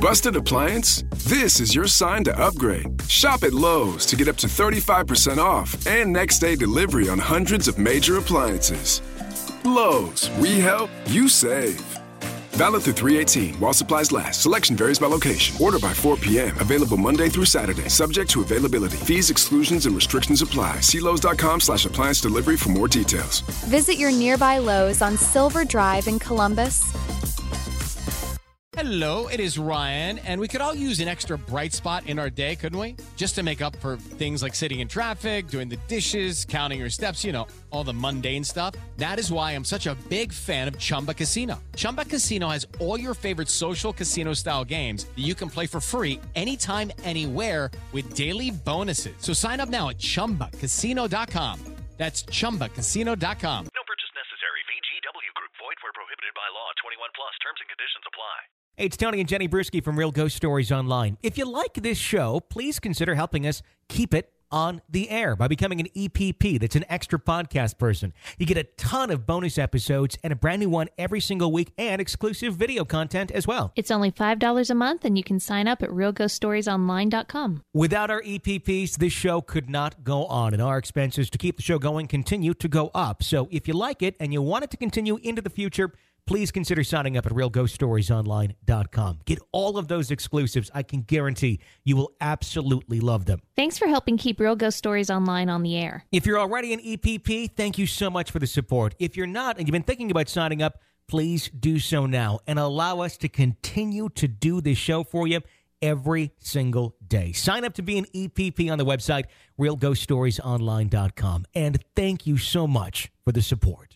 Busted appliance? This is your sign to upgrade. Shop at Lowe's to get up to 35% off and next day delivery on hundreds of major appliances. Lowe's, we help, you save. Valid through 3/18 while supplies last. Selection varies by location. Order by 4 p.m. Available Monday through Saturday. Subject to availability. Fees, exclusions, and restrictions apply. See Lowe's.com/appliance delivery for more details. Visit your nearby Lowe's on Silver Drive in Columbus. Hello, it is Ryan, and we could all use an extra bright spot in our day, couldn't we? Just to make up for things like sitting in traffic, doing the dishes, counting your steps, you know, all the mundane stuff. That is why I'm such a big fan of Chumba Casino. Chumba Casino has all your favorite social casino-style games that you can play for free anytime, anywhere with daily bonuses. So sign up now at ChumbaCasino.com. That's ChumbaCasino.com. No purchase necessary. VGW Group. Void where prohibited by law. 21 plus. Terms and conditions apply. Hey, it's Tony and Jenny Brewski from Real Ghost Stories Online. If you like this show, please consider helping us keep it on the air by becoming an EPP. That's an extra podcast person. You get a ton of bonus episodes and a brand new one every single week and exclusive video content as well. It's only $5 a month, and you can sign up at realghoststoriesonline.com. Without our EPPs, this show could not go on, and our expenses to keep the show going continue to go up. So if you like it and you want it to continue into the future, please consider signing up at realghoststoriesonline.com. Get all of those exclusives. I can guarantee you will absolutely love them. Thanks for helping keep Real Ghost Stories Online on the air. If you're already an EPP, thank you so much for the support. If you're not and you've been thinking about signing up, please do so now and allow us to continue to do this show for you every single day. Sign up to be an EPP on the website, realghoststoriesonline.com. And thank you so much for the support.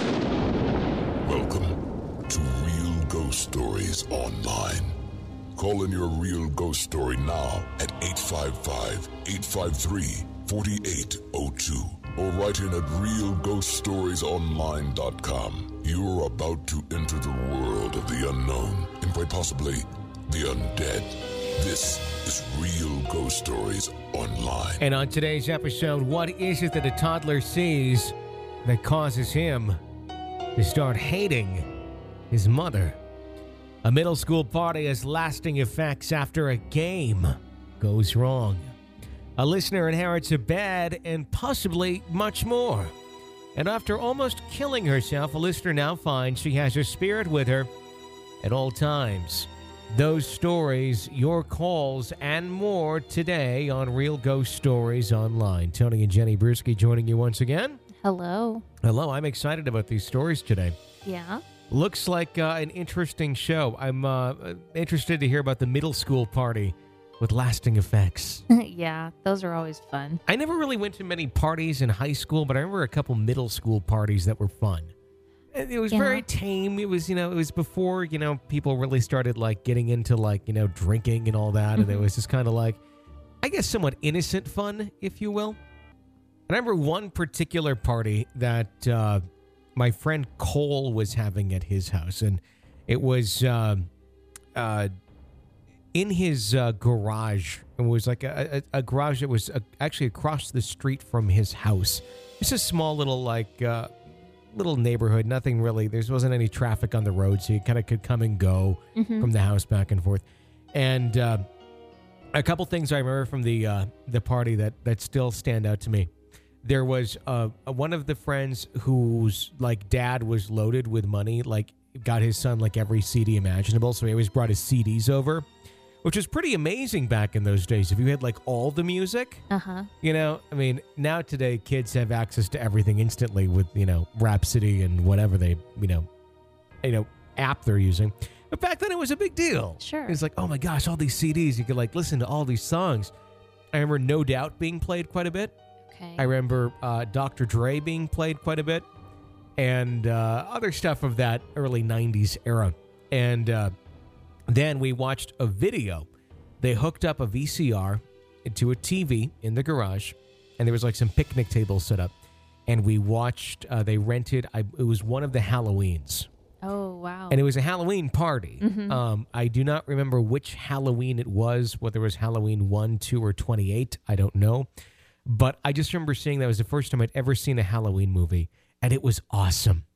Welcome to Real Ghost Stories Online. Call in your real ghost story now at 855-853-4802 or write in at realghoststoriesonline.com. You are about to enter the world of the unknown and quite possibly the undead. This is Real Ghost Stories Online. And on today's episode, what is it that a toddler sees that causes him to start hating his mother? A middle school party has lasting effects after a game goes wrong. A listener inherits a bed and possibly much more. And after almost killing herself, a listener now finds she has her spirit with her at all times. Those stories, your calls, and more today on Real Ghost Stories Online. Tony and Jenny Brewski joining you once again. Hello. Hello, I'm excited about these stories today. Yeah. Looks like an interesting show. I'm interested to hear about the middle school party with lasting effects. Yeah, those are always fun. I never really went to many parties in high school, but I remember a couple middle school parties that were fun. It was very tame. It was, it was before, people really started getting into drinking and all that. And it was just kind of I guess somewhat innocent fun, if you will. I remember one particular party that my friend Cole was having at his house, and it was in his garage. It was like a garage that was actually across the street from his house. It's a small little little neighborhood. Nothing really. There wasn't any traffic on the road, so you kind of could come and go from the house back and forth. And a couple things I remember from the party that still stand out to me. There was one of the friends whose dad was loaded with money, got his son every CD imaginable, so he always brought his CDs over, which was pretty amazing back in those days. If you had all the music, now today kids have access to everything instantly with Rhapsody and whatever they app they're using. But back then it was a big deal. Sure, it's oh my gosh, all these CDs, you could listen to all these songs. I remember No Doubt being played quite a bit. Okay. I remember Dr. Dre being played quite a bit, and other stuff of that early 90s era. And then we watched a video. They hooked up a VCR into a TV in the garage, and there was some picnic tables set up. And we watched, they rented, it was one of the Halloweens. Oh, wow. And it was a Halloween party. Mm-hmm. I do not remember which Halloween it was, whether it was Halloween 1, 2, or 28. I don't know. But I just remember seeing that was the first time I'd ever seen a Halloween movie, and it was awesome.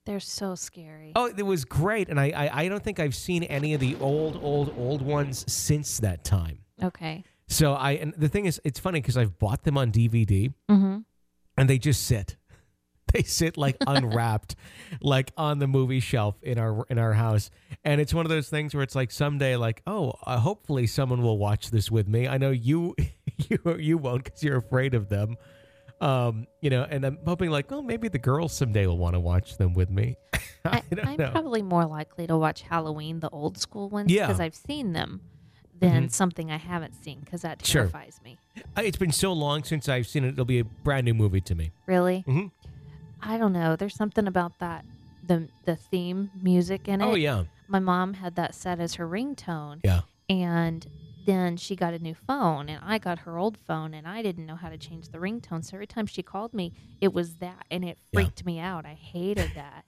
They're so scary. Oh, it was great. And I don't think I've seen any of the old ones since that time. Okay. So and the thing is, it's funny because I've bought them on DVD and they just sit. They sit like unwrapped, like on the movie shelf in our house. And it's one of those things where it's like someday, like, oh, hopefully someone will watch this with me. I know you won't because you're afraid of them. And I'm hoping like, oh, maybe the girls someday will want to watch them with me. I don't I'm know. probably more likely to watch Halloween, the old school ones, Yeah. because I've seen them, than something I haven't seen, because that Sure. terrifies me. It's been so long since I've seen it. It'll be a brand new movie to me. Really? Mhm. I don't know. There's something about that, the theme music in it. Oh, yeah. My mom had that set as her ringtone. Yeah. And then she got a new phone, and I got her old phone, and I didn't know how to change the ringtone. So every time she called me, it was that, and it freaked me out. I hated that.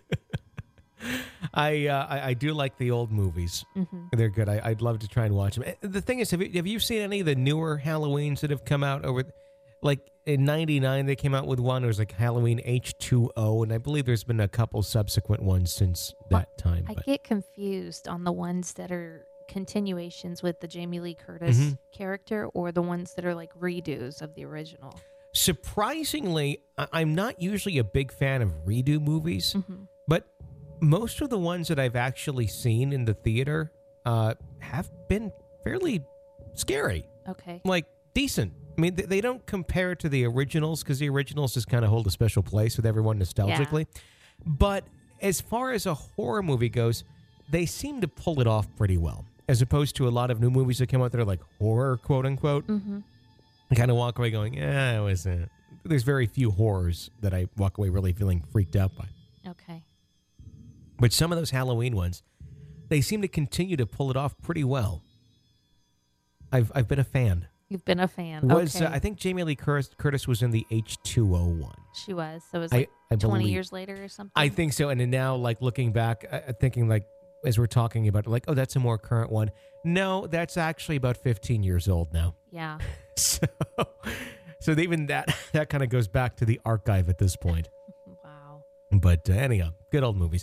I do like the old movies. They're good. I'd love to try and watch them. The thing is, have you seen any of the newer Halloweens that have come out over, like in '99 they came out with one. It was like Halloween H2O, and I believe there's been a couple subsequent ones since that time. I but- get confused on the ones that are continuations with the Jamie Lee Curtis character, or the ones that are like redos of the original. Surprisingly, I'm not usually a big fan of redo movies, but most of the ones that I've actually seen in the theater have been fairly scary, Okay. like decent. I mean, they don't compare to the originals because the originals just kind of hold a special place with everyone nostalgically. But as far as a horror movie goes, they seem to pull it off pretty well, as opposed to a lot of new movies that come out that are like horror, quote unquote. I kind of walk away going, yeah, it was. There's very few horrors that I walk away really feeling freaked out by. Okay. But some of those Halloween ones, they seem to continue to pull it off pretty well. I've been a fan. You've been a fan. I Okay. think Jamie Lee Curtis was in the H2O one. She was. So it was like I 20 believe- years later or something? I think so. And then now, like looking back, thinking like as we're talking about it, like, oh, that's a more current one. No, that's actually about 15 years old now. Yeah. So even that kind of goes back to the archive at this point. Wow. But anyhow, good old movies.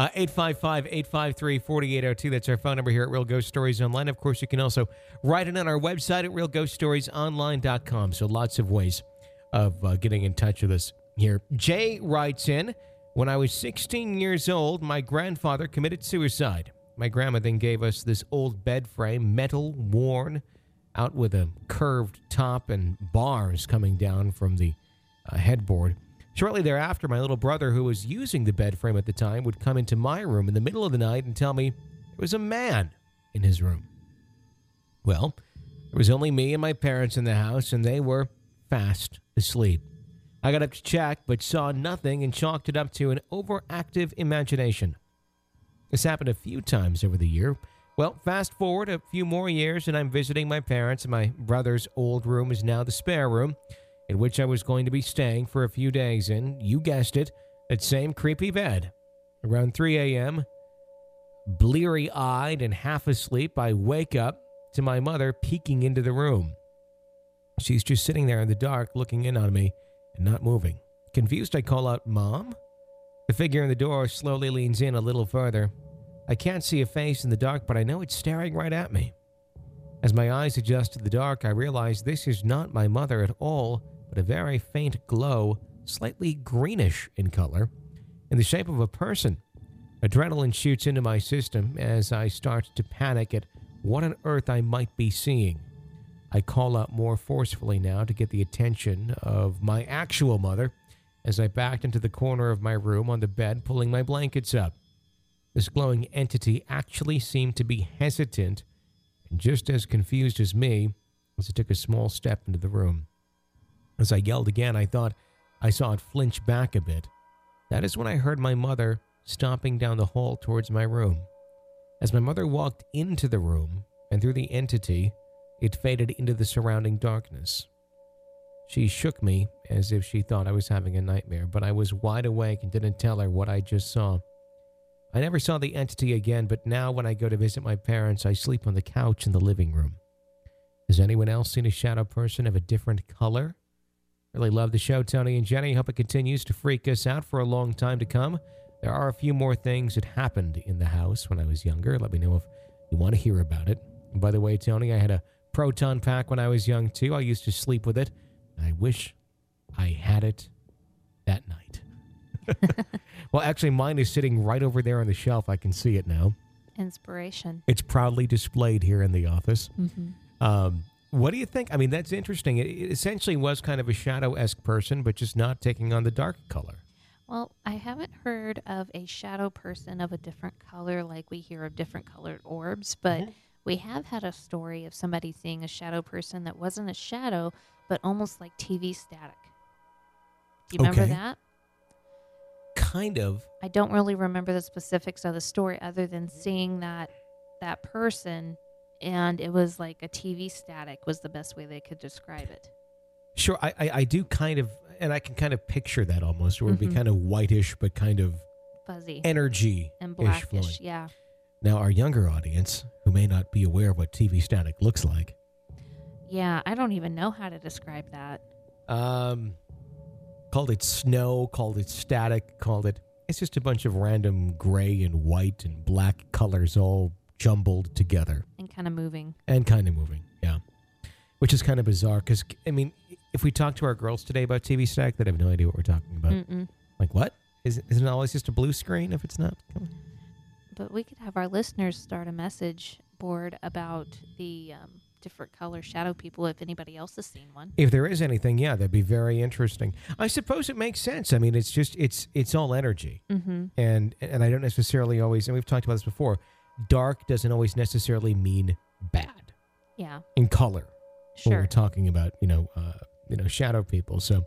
855-853-4802. That's our phone number here at Real Ghost Stories Online. Of course, you can also write it on our website at realghoststoriesonline.com. So lots of ways of getting in touch with us here. Jay writes in, when I was 16 years old, my grandfather committed suicide. My grandma then gave us this old bed frame, metal, worn, out with a curved top and bars coming down from the headboard. Shortly thereafter, my little brother, who was using the bed frame at the time, would come into my room in the middle of the night and tell me there was a man in his room. Well, there was only me and my parents in the house, and they were fast asleep. I got up to check, but saw nothing and chalked it up to an overactive imagination. This happened a few times over the year. Well, fast forward a few more years, and I'm visiting my parents, and my brother's old room is now the spare room, in which I was going to be staying for a few days in, you guessed it, that same creepy bed. Around 3 a.m., bleary-eyed and half asleep, I wake up to my mother peeking into the room. She's just sitting there in the dark, looking in on me and not moving. Confused, I call out, "Mom?" The figure in the door slowly leans in a little further. I can't see a face in the dark, but I know it's staring right at me. As my eyes adjust to the dark, I realize this is not my mother at all, but a very faint glow, slightly greenish in color, in the shape of a person. Adrenaline shoots into my system as I start to panic at what on earth I might be seeing. I call out more forcefully now to get the attention of my actual mother as I backed into the corner of my room on the bed, pulling my blankets up. This glowing entity actually seemed to be hesitant and just as confused as me as it took a small step into the room. As I yelled again, I thought I saw it flinch back a bit. That is when I heard my mother stomping down the hall towards my room. As my mother walked into the room and through the entity, it faded into the surrounding darkness. She shook me as if she thought I was having a nightmare, but I was wide awake and didn't tell her what I just saw. I never saw the entity again, but now when I go to visit my parents, I sleep on the couch in the living room. Has anyone else seen a shadow person of a different color? Really love the show, Tony and Jenny. Hope it continues to freak us out for a long time to come. There are a few more things that happened in the house when I was younger. Let me know if you want to hear about it. And by the way, Tony, I had a proton pack when I was young, too. I used to sleep with it. I wish I had it that night. Well, actually, mine is sitting right over there on the shelf. I can see it now. Inspiration. It's proudly displayed here in the office. Mm-hmm. What do you think? I mean, that's interesting. It essentially was kind of a shadow-esque person, but just not taking on the dark color. Well, I haven't heard of a shadow person of a different color like we hear of different colored orbs, but we have had a story of somebody seeing a shadow person that wasn't a shadow, but almost like TV static. Do you remember that? Kind of. I don't really remember the specifics of the story other than seeing that person, and it was like a TV static was the best way they could describe it. Sure, I do kind of, and I can kind of picture that almost, where it would be kind of whitish, but kind of fuzzy. Energy. And blackish, yeah. Now, our younger audience, who may not be aware of what TV static looks like. Yeah, I don't even know how to describe that. Called it snow, called it static, it's just a bunch of random gray and white and black colors all jumbled together. And kind of moving, yeah. Which is kind of bizarre because, I mean, if we talk to our girls today about TV static, they have no idea what we're talking about. Mm-mm. Like, what? Isn't it always just a blue screen if it's not? But we could have our listeners start a message board about the different color shadow people if anybody else has seen one. If there is anything, yeah, that'd be very interesting. I suppose it makes sense. I mean, it's just, it's all energy. Mm-hmm. And I don't necessarily always, and we've talked about this before, dark doesn't always necessarily mean bad. Yeah. In color. Sure. When we're talking about, shadow people. So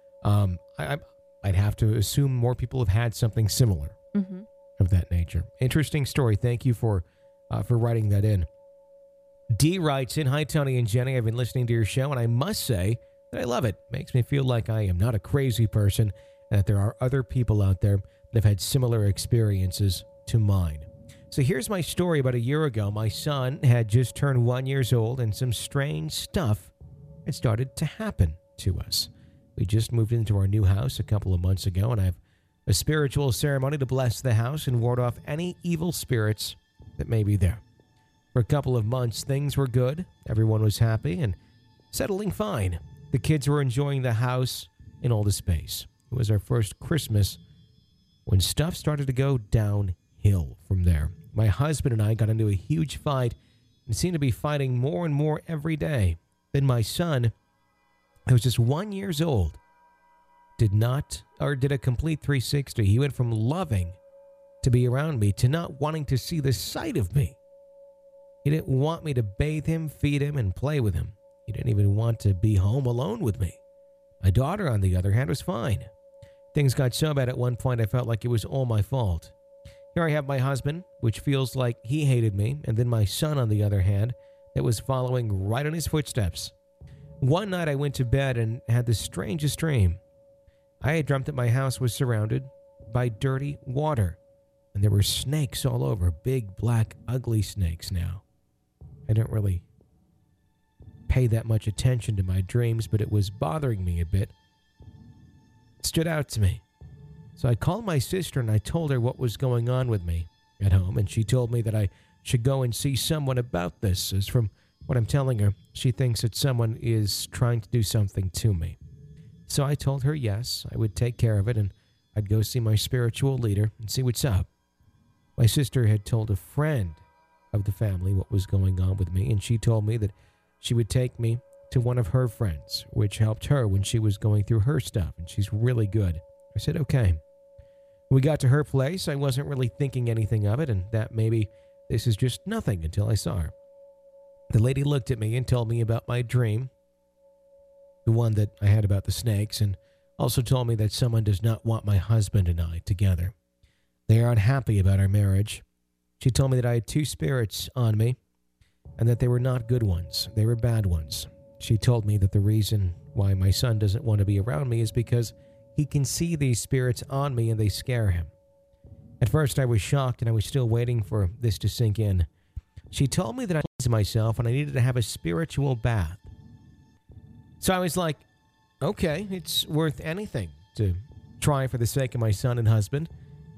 I'd have to assume more people have had something similar of that nature. Interesting story. Thank you for writing that in. D writes in, "Hi, Tony and Jenny. I've been listening to your show, and I must say that I love it. Makes me feel like I am not a crazy person and that there are other people out there that have had similar experiences to mine. So here's my story. About a year ago, my son had just turned 1 year old, and some strange stuff had started to happen to us. We just moved into our new house a couple of months ago, and I have a spiritual ceremony to bless the house and ward off any evil spirits that may be there. For a couple of months, things were good. Everyone was happy and settling fine. The kids were enjoying the house and all the space. It was our first Christmas when stuff started to go downhill from there. My husband and I got into a huge fight and seemed to be fighting more and more every day. Then my son, who was just 1 year old, did a complete 360. He went from loving to be around me to not wanting to see the sight of me. He didn't want me to bathe him, feed him, and play with him. He didn't even want to be home alone with me. My daughter, on the other hand, was fine. Things got so bad at one point I felt like it was all my fault. Here I have my husband, which feels like he hated me, and then my son, on the other hand, that was following right in his footsteps. One night I went to bed and had the strangest dream. I had dreamt that my house was surrounded by dirty water, and there were snakes all over, big, black, ugly snakes now. I didn't really pay that much attention to my dreams, but it was bothering me a bit. It stood out to me. So I called my sister and I told her what was going on with me at home, and she told me that I should go and see someone about this. As from what I'm telling her, she thinks that someone is trying to do something to me. So I told her yes, I would take care of it, and I'd go see my spiritual leader and see what's up. My sister had told a friend of the family what was going on with me, and she told me that she would take me to one of her friends, which helped her when she was going through her stuff, and she's really good. I said, okay. We got to her place. I wasn't really thinking anything of it, and that maybe this is just nothing until I saw her. The lady looked at me and told me about my dream, the one that I had about the snakes, and also told me that someone does not want my husband and I together. They are unhappy about our marriage. She told me that I had two spirits on me and that they were not good ones. They were bad ones. She told me that the reason why my son doesn't want to be around me is because he can see these spirits on me and they scare him. At first I was shocked and I was still waiting for this to sink in. She told me that I was myself and I needed to have a spiritual bath. So I was like, okay, it's worth anything to try for the sake of my son and husband.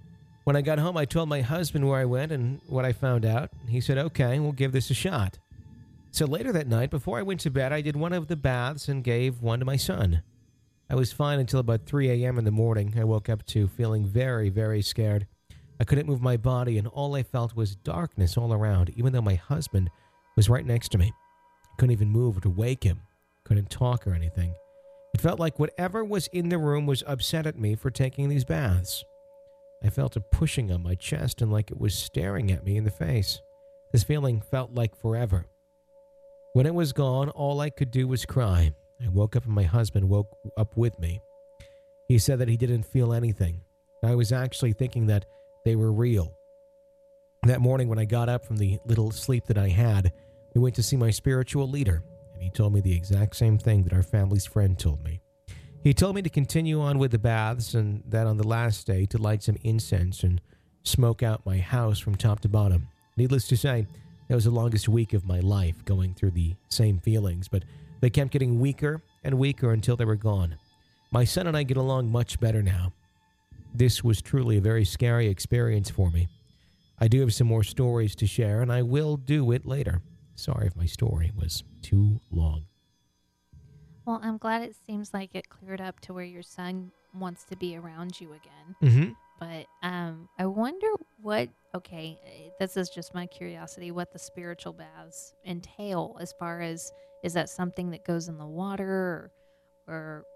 When I got home, I told my husband where I went and what I found out. He said, okay, we'll give this a shot. So later that night, before I went to bed, I did one of the baths and gave one to my son. I was fine until about 3 a.m. in the morning. I woke up to feeling very, very scared. I couldn't move my body, and all I felt was darkness all around, even though my husband was right next to me. I couldn't even move to wake him. Couldn't talk or anything. It felt like whatever was in the room was upset at me for taking these baths. I felt a pushing on my chest and like it was staring at me in the face. This feeling felt like forever. When it was gone, all I could do was cry. I woke up and my husband woke up with me. He said that he didn't feel anything. I was actually thinking that they were real. That morning when I got up from the little sleep that I had, we went to see my spiritual leader, and he told me the exact same thing that our family's friend told me. He told me to continue on with the baths and that on the last day to light some incense and smoke out my house from top to bottom. Needless to say, that was the longest week of my life, going through the same feelings, but they kept getting weaker and weaker until they were gone. My son and I get along much better now. This was truly a very scary experience for me. I do have some more stories to share, and I will do it later. Sorry if my story was too long. Well, I'm glad it seems like it cleared up to where your son wants to be around you again. Mm-hmm. But I wonder what, okay, this is just my curiosity, what the spiritual baths entail as far as, is that something that goes in the water or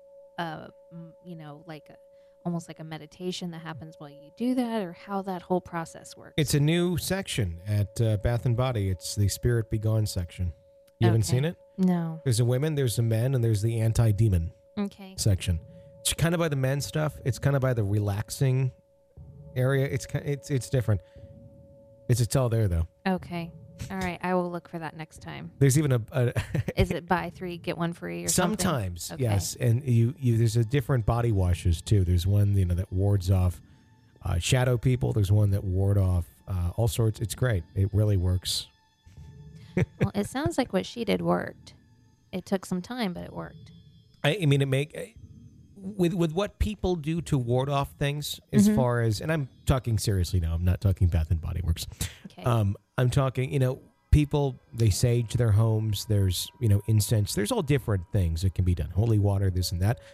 like almost like a meditation that happens while you do that, or how that whole process works? It's a new section at Bath & Body. It's the Spirit Be Gone section. You haven't seen it? No. There's the women, there's the men, and there's the anti-demon section. It's kind of by the men's stuff. It's kind of by the relaxing area. It's different. It's all there, though. Okay. All right. I will look for that next time. There's even a is it buy 3, get 1 free or something? sometimes, Okay. yes. And you there's a different body washes, too. There's one, that wards off shadow people. There's one that ward off all sorts. It's great. It really works. Well, it sounds like what she did worked. It took some time, but it worked. I mean, with what people do to ward off things, as far as, and I'm talking seriously now. I'm not talking Bath and Body Works. Okay. I'm talking, people, they sage their homes. There's, incense. There's all different things that can be done. Holy water, this and that.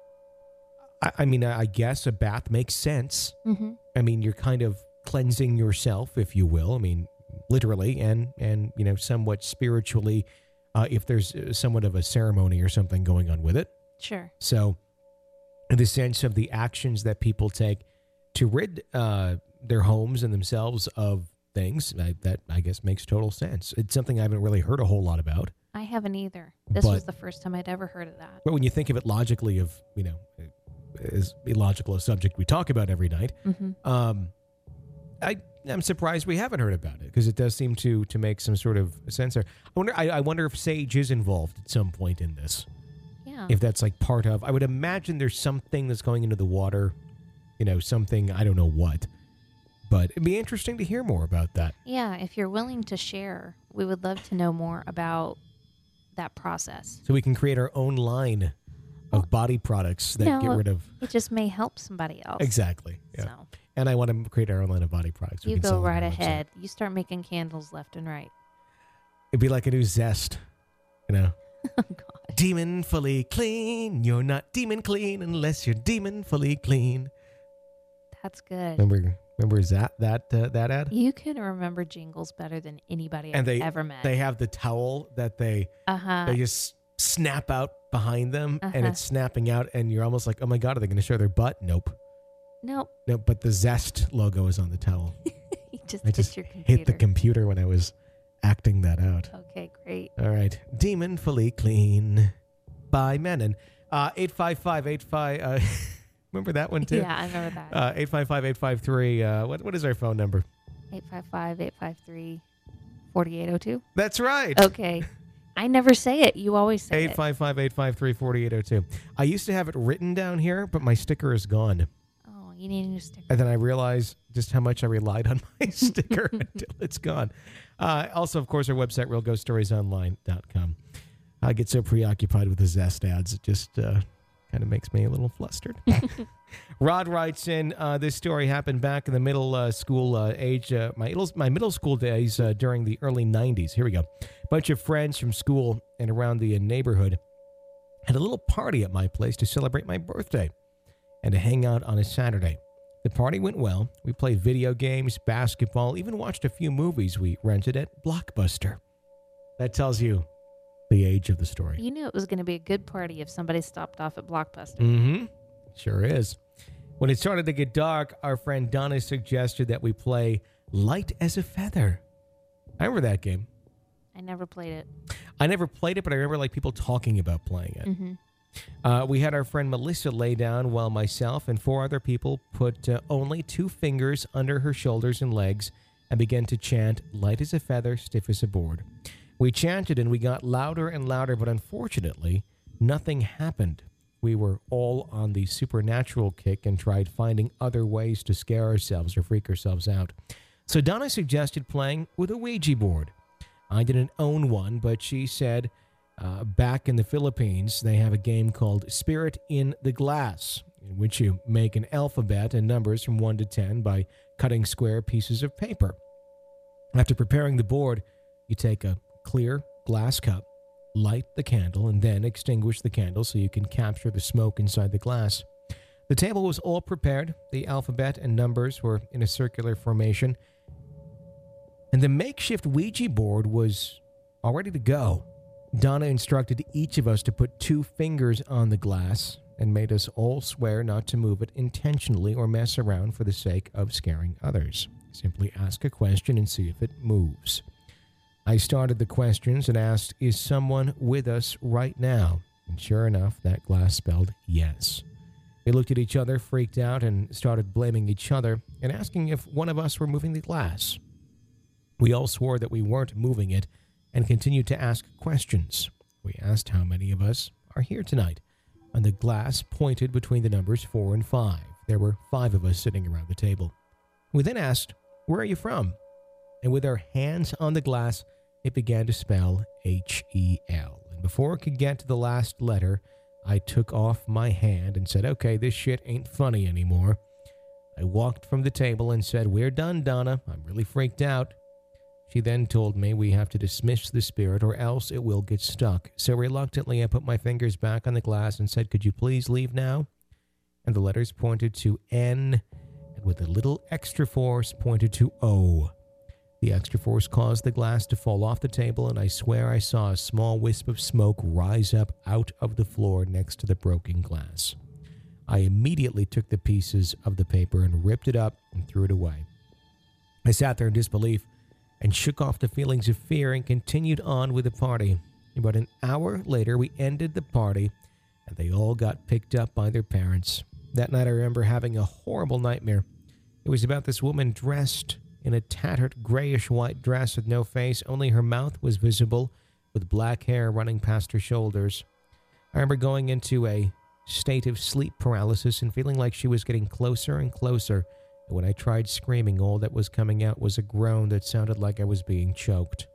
I mean, I guess a bath makes sense. Mm-hmm. I mean, you're kind of cleansing yourself, if you will. I mean, literally and somewhat spiritually, if there's somewhat of a ceremony or something going on with it. Sure. So in the sense of the actions that people take to rid their homes and themselves of things, that I guess makes total sense. It's something I haven't really heard a whole lot about. I haven't either. This was the first time I'd ever heard of that. But when you think of it logically, of, as illogical a subject we talk about every night, I'm surprised we haven't heard about it, because it does seem to make some sort of sense there. I wonder if sage is involved at some point in this. Yeah. If that's like part of, I would imagine there's something that's going into the water, something, I don't know what. But it'd be interesting to hear more about that. Yeah, if you're willing to share, we would love to know more about that process. So we can create our own line of body products that get rid of. It just may help somebody else. Exactly. Yeah. So. And I want to create our own line of body products. You go right ahead. You start making candles left and right. It'd be like a new Zest, Oh, God. Demon fully clean. You're not demon clean unless you're demon fully clean. That's good. Remember that ad? You can remember jingles better than anybody I've ever met. They have the towel that they just snap out behind them, and it's snapping out, and you're almost like, oh my God, are they going to show their butt? Nope. No, but the Zest logo is on the towel. You just I just hit your computer. hit the computer when I was acting that out. Okay, great. All right. Demon Fully Clean by Menon. 855-85... remember that one too? Yeah, I remember that. 855-853... what is our phone number? 855-853-4802. That's right. Okay. I never say it. You always say it. 855-853-4802. I used to have it written down here, but my sticker is gone. Oh, you need a new sticker. And then I realized just how much I relied on my sticker until it's gone. Also, of course, our website, realghoststoriesonline.com. I get so preoccupied with the Zest ads. It just Kind of makes me a little flustered. Rod writes in, this story happened back in the middle school age, my middle school days during the early 90s. Here we go. A bunch of friends from school and around the neighborhood had a little party at my place to celebrate my birthday and to hang out on a Saturday. The party went well. We played video games, basketball, even watched a few movies we rented at Blockbuster. That tells you the age of the story. You knew it was going to be a good party if somebody stopped off at Blockbuster. Mm-hmm. Sure is. When it started to get dark, our friend Donna suggested that we play Light as a Feather. I remember that game. I never played it. I never played it, but I remember like people talking about playing it. Mm-hmm. We had our friend Melissa lay down while myself and 4 other people put only 2 fingers under her shoulders and legs and began to chant, light as a feather, stiff as a board. We chanted and we got louder and louder, but unfortunately, nothing happened. We were all on the supernatural kick and tried finding other ways to scare ourselves or freak ourselves out. So Donna suggested playing with a Ouija board. I didn't own one, but she said back in the Philippines, they have a game called Spirit in the Glass, in which you make an alphabet and numbers from 1 to 10 by cutting square pieces of paper. After preparing the board, you take a clear glass cup, light the candle, and then extinguish the candle so you can capture the smoke inside the glass. The table was all prepared. The alphabet and numbers were in a circular formation, and the makeshift Ouija board was all ready to go. Donna instructed each of us to put 2 fingers on the glass and made us all swear not to move it intentionally or mess around for the sake of scaring others. Simply ask a question and see if it moves. I started the questions and asked, is someone with us right now? And sure enough, that glass spelled yes. We looked at each other, freaked out, and started blaming each other and asking if one of us were moving the glass. We all swore that we weren't moving it and continued to ask questions. We asked how many of us are here tonight, and the glass pointed between the numbers 4 and 5. There were 5 of us sitting around the table. We then asked, where are you from? And with our hands on the glass, it began to spell H-E-L. And before it could get to the last letter, I took off my hand and said, okay, this shit ain't funny anymore. I walked from the table and said, we're done, Donna. I'm really freaked out. She then told me we have to dismiss the spirit or else it will get stuck. So reluctantly, I put my fingers back on the glass and said, could you please leave now? And the letters pointed to N, and with a little extra force pointed to O. The extra force caused the glass to fall off the table, and I swear I saw a small wisp of smoke rise up out of the floor next to the broken glass. I immediately took the pieces of the paper and ripped it up and threw it away. I sat there in disbelief and shook off the feelings of fear and continued on with the party. About an hour later, we ended the party, and they all got picked up by their parents. That night, I remember having a horrible nightmare. It was about this woman dressed in a tattered grayish-white dress with no face. Only her mouth was visible, with black hair running past her shoulders. I remember going into a state of sleep paralysis and feeling like she was getting closer and closer. And when I tried screaming, all that was coming out was a groan that sounded like I was being choked.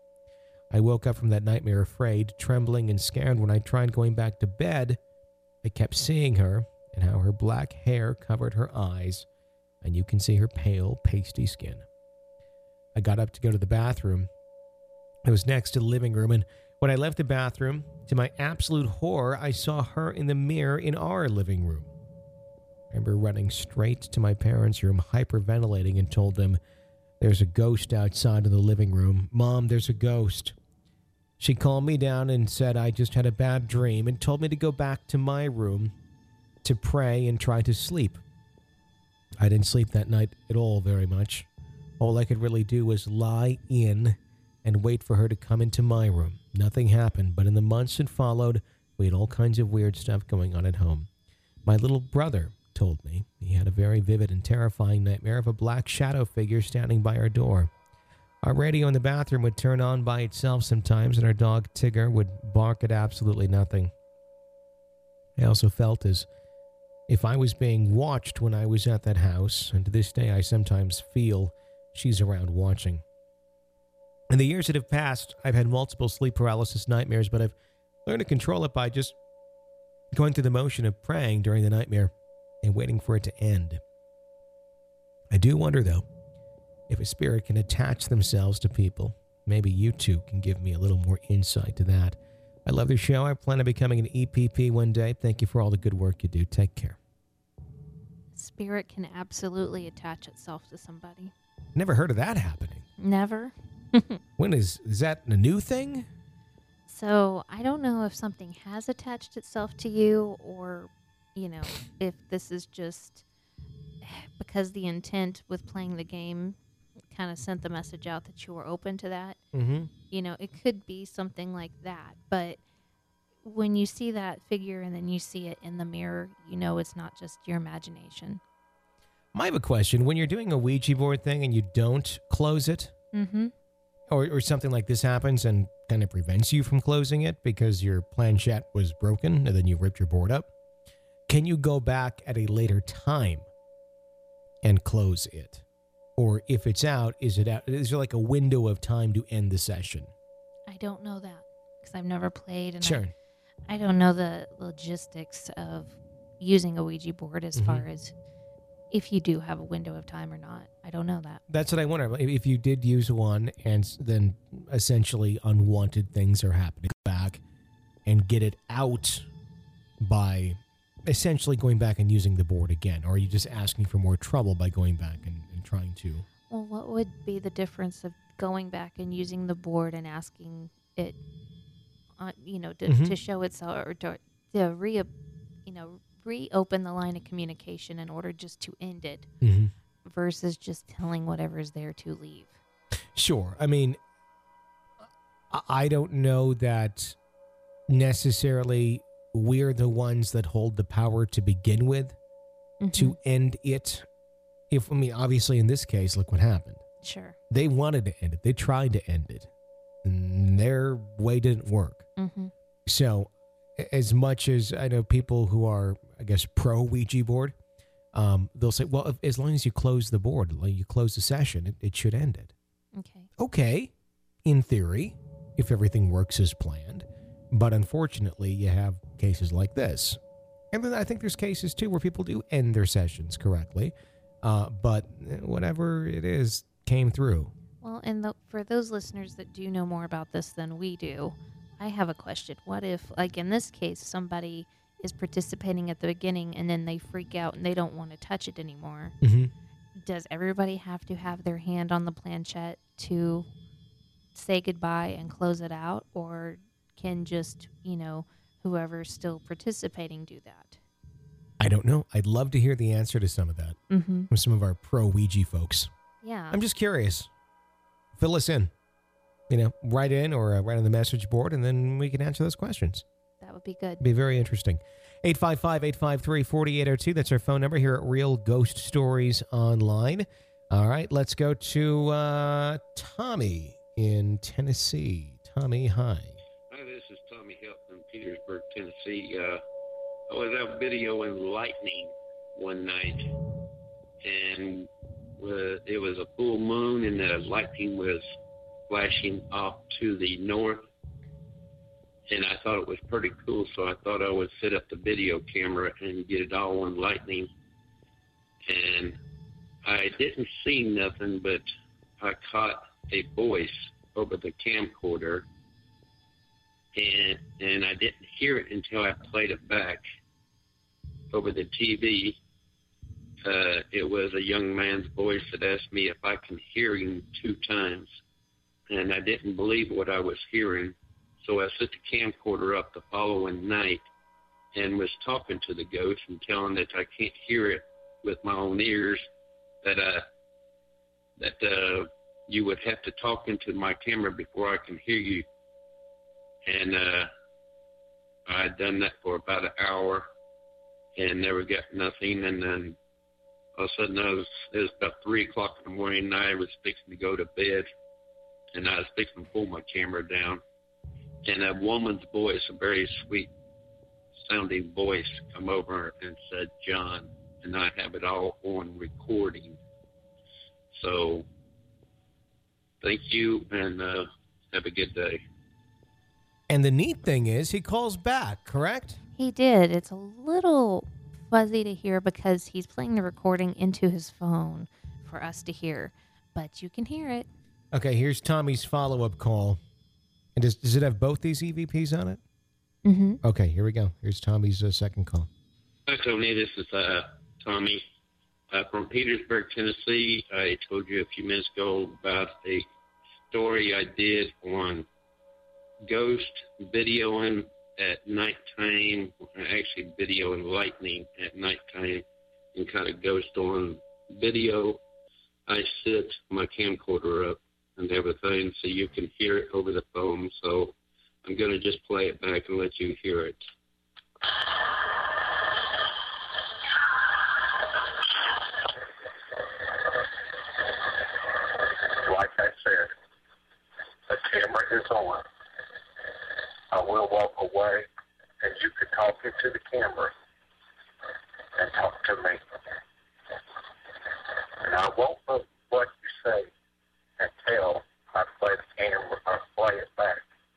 I woke up from that nightmare afraid, trembling and scared. When I tried going back to bed, I kept seeing her and how her black hair covered her eyes, and you can see her pale, pasty skin. I got up to go to the bathroom. It was next to the living room, and when I left the bathroom, to my absolute horror, I saw her in the mirror in our living room. I remember running straight to my parents' room, hyperventilating, and told them, there's a ghost outside of the living room. Mom, there's a ghost. She calmed me down and said I just had a bad dream and told me to go back to my room to pray and try to sleep. I didn't sleep that night at all very much. All I could really do was lie in and wait for her to come into my room. Nothing happened, but in the months that followed, we had all kinds of weird stuff going on at home. My little brother told me he had a very vivid and terrifying nightmare of a black shadow figure standing by our door. Our radio in the bathroom would turn on by itself sometimes, and our dog Tigger would bark at absolutely nothing. I also felt as if I was being watched when I was at that house, and to this day I sometimes feel she's around watching. In the years that have passed, I've had multiple sleep paralysis nightmares, but I've learned to control it by just going through the motion of praying during the nightmare and waiting for it to end. I do wonder, though, if a spirit can attach themselves to people. Maybe you two can give me a little more insight to that. I love the show. I plan on becoming an EPP one day. Thank you for all the good work you do. Take care. Spirit can absolutely attach itself to somebody. Never heard of that happening. Never. When is that a new thing? So I don't know if something has attached itself to you, or, if this is just because the intent with playing the game kind of sent the message out that you were open to that. Mm-hmm. It could be something like that. But when you see that figure and then you see it in the mirror, it's not just your imagination. I have a question. When you're doing a Ouija board thing and you don't close it, mm-hmm. or something like this happens and kind of prevents you from closing it because your planchette was broken and then you ripped your board up, can you go back at a later time and close it? Or if it's out, is it out? Is there like a window of time to end the session? I don't know that because I've never played. And sure. I don't know the logistics of using a Ouija board as far as if you do have a window of time or not. I don't know that. That's what I wonder. If you did use one and then essentially unwanted things are happening, go back and get it out by essentially going back and using the board again. Or are you just asking for more trouble by going back and trying to? Well, what would be the difference of going back and using the board and asking it, to show itself or to reopen the line of communication in order just to end it versus just telling whatever's there to leave? Sure. I mean, I don't know that necessarily we're the ones that hold the power to begin with to end it. Obviously in this case, look what happened. Sure. They wanted to end it. They tried to end it. And their way didn't work. Mm-hmm. So as much as I know people who are, I guess, pro Ouija board, they'll say, well, as long as you close the board, like you close the session, it should end it. Okay. In theory, if everything works as planned. But unfortunately, you have cases like this. And then I think there's cases, too, where people do end their sessions correctly. But whatever it is came through. Well, and for those listeners that do know more about this than we do, I have a question. What if, like in this case, somebody is participating at the beginning and then they freak out and they don't want to touch it anymore? Mm-hmm. Does everybody have to have their hand on the planchette to say goodbye and close it out? Or can just, whoever's still participating do that? I don't know. I'd love to hear the answer to some of that from some of our pro Ouija folks. Yeah. I'm just curious. Fill us in. Write in or write on the message board, and then we can answer those questions. That would be good. It'd be very interesting. 855-853-4802. That's our phone number here at Real Ghost Stories Online. All right, let's go to Tommy in Tennessee. Tommy, hi. Hi, this is Tommy Helton in Petersburg, Tennessee. I was out videoing lightning one night, and it was a full moon, and the lightning was flashing off to the north, and I thought it was pretty cool, so I thought I would set up the video camera and get it all on lightning, and I didn't see nothing, but I caught a voice over the camcorder, and I didn't hear it until I played it back over the TV. It was a young man's voice that asked me if I can hear him 2 times, and I didn't believe what I was hearing, so I set the camcorder up the following night and was talking to the ghost and telling that I can't hear it with my own ears, that you would have to talk into my camera before I can hear you. And I had done that for about an hour and never got nothing. And then all of a sudden it was about 3 o'clock in the morning, and I was fixing to go to bed, and I was fixing to pull my camera down. And a woman's voice, a very sweet sounding voice, come over and said, "John," and I have it all on recording. So thank you, and have a good day. And the neat thing is he calls back, correct? He did. It's a little fuzzy to hear because he's playing the recording into his phone for us to hear, but you can hear it. Okay, here's Tommy's follow-up call. And does it have both these EVPs on it? Mm-hmm. Okay, here we go. Here's Tommy's second call. Hi, Tony. This is Tommy from Petersburg, Tennessee. I told you a few minutes ago about a story I did on ghost videoing at nighttime, actually videoing lightning at nighttime, and kind of ghost on video. I set my camcorder up and everything so you can hear it over the phone. So I'm going to just play it back and let you hear it. Like I said, the camera is on. I will walk away, and you can talk into the camera and talk to me. And I won't know what you say until I play the camera, I play it back.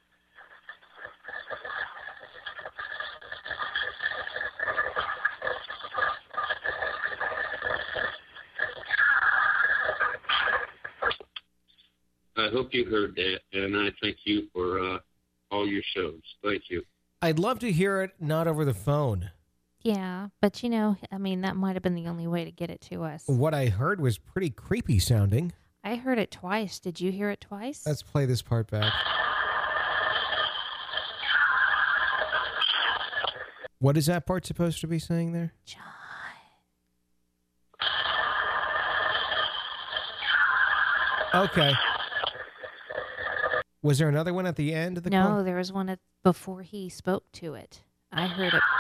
I hope you heard that, and I thank you for all your shows. Thank you. I'd love to hear it not over the phone. Yeah, but I mean, that might have been the only way to get it to us. What I heard was pretty creepy sounding. I heard it twice. Did you hear it twice? Let's play this part back. What is that part supposed to be saying there? John. Okay. Was there another one at the end of the call? No, there was one before he spoke to it. I heard it.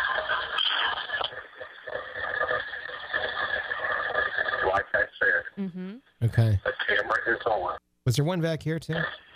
Like I said, Mm-hmm. Okay. the camera is on. Was there one back here too?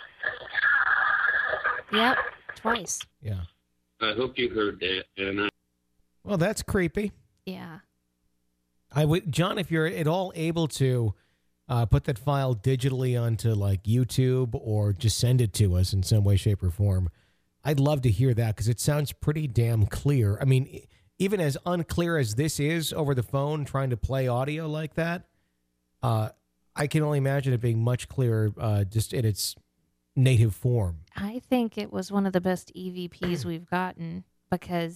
Yep, twice. Yeah. I hope you heard that, and Well, that's creepy. Yeah. I would, John, if you're at all able to put that file digitally onto like YouTube or just send it to us in some way, shape, or form, I'd love to hear that because it sounds pretty damn clear. I mean, even as unclear as this is over the phone, trying to play audio like that, I can only imagine it being much clearer just in its native form. I think it was one of the best EVPs we've gotten because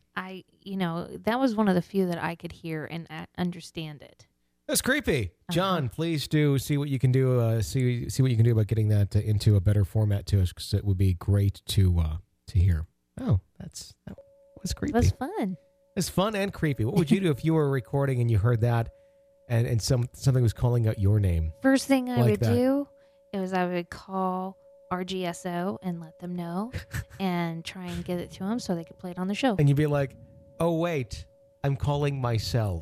that was one of the few that I could hear and understand it. That's creepy. John, please do see what you can do. See what you can do about getting that into a better format to us, because it would be great to hear. Oh, that was creepy. It was fun. It's fun and creepy. What would you do if you were recording and you heard that, and something was calling out your name? First thing I like would that? do is I would call RGSO and let them know, and try and get it to them so they could play it on the show. And you'd be like, "Oh wait, I'm calling myself."